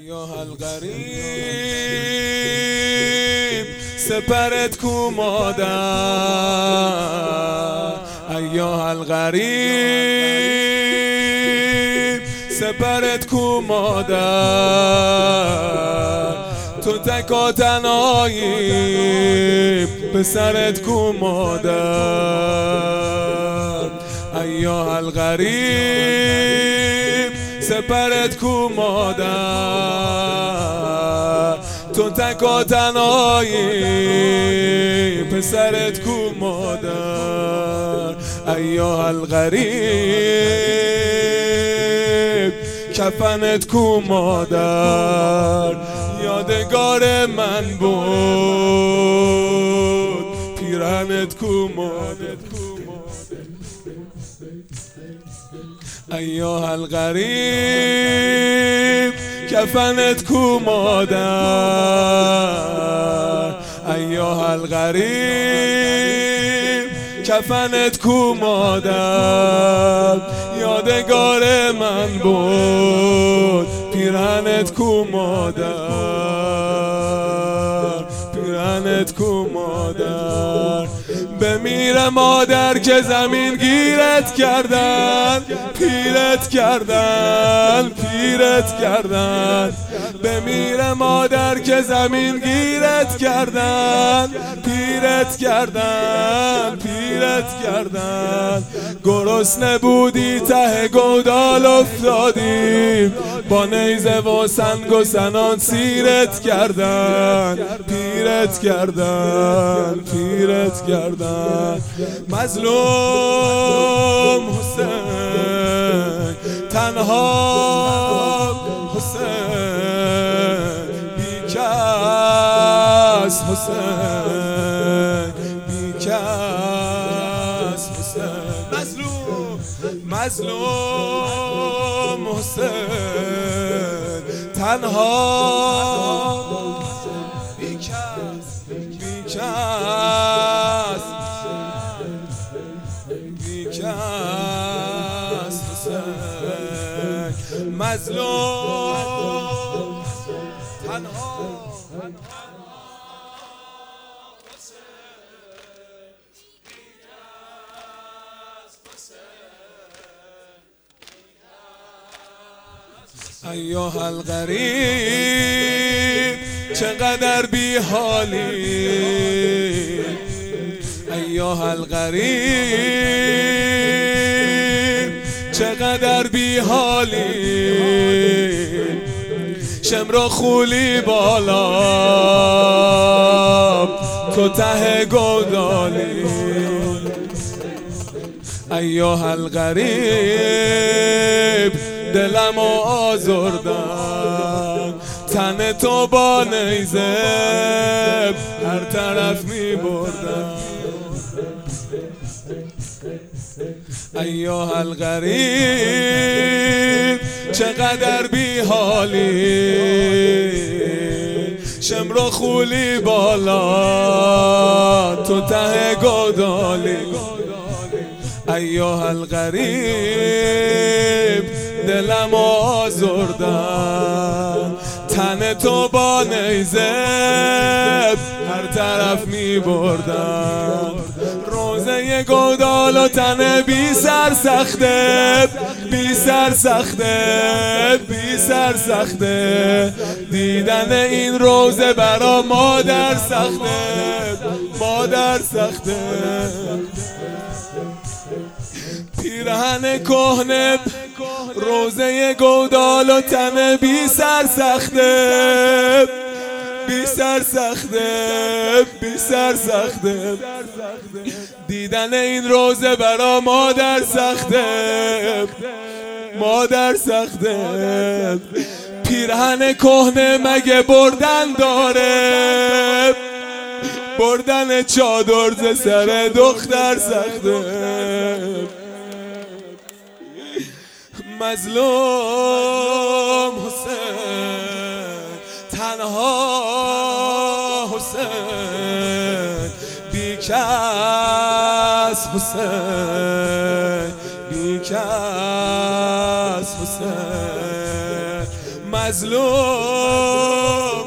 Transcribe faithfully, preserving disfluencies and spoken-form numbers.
ایها الغریب سپرت کو مادر، ایها الغریب سپرت کو مادر، تو تکا تنهایی پسرت کو مادر، ایها الغریب سپرت کو مادر، تو تکا تنهایی پسرت کو مادر، ایها الغریب کفنت کو مادر، یادگار من بود پیرهنت کو مادر، ایها الغریب کفنت کو مادر، ایها الغریب کفنت کو مادر، یادگار من بود پیرهنت کو مادر، پیرهنت کو مادر. بمیره مادر که زمین گیرت کردن، پیرت کردن، پیرت کردن. بمیره مادر که زمین گیرت کردن، پیرت کردن، پیرت کردن. گرسنه بودی ته گودال افتادی، با نیزه و سنگ و سنان سیرت کردن، پیرت کردن، پیرت کردن. مظلوم حسین، تنها حسین، بیکس حسین، بیکس حسین. مظلوم مظلوم حسین، تنها بیکس، بیکس بیکس حسین. مظلوم تنها ایها الغریب چقدر بی حالی، ایها الغریب چقدر بی حالی. شمر خولی بالا تو ته گودالی، ایها الغریب دلم آزردن. تن تو با نیزه هر طرف می بردن، ایها الغریب چقدر بی حالی. شمر و خولی بالا تو ته گودالی، ایها الغریب دلم آزردن. تن تو با نیزه هر طرف می بردن. روزه گودال و تن بی سر سخته، بی سر سخته، بی سر سخته. دیدن این روزه برا مادر سخته، مادر سخته. پیرهن کهنه روزه گودال و تن بی سر سخته، بی سر سخته، بی سر سخته. دیدن این روزه برا مادر سخته، مادر سخته. پیرهن کهنه مگه بردن داره، بردن چادر ز سر دختر سخته. مظلوم حسین، تنها حسین، بیکس حسین، بیکس حسین. مظلوم.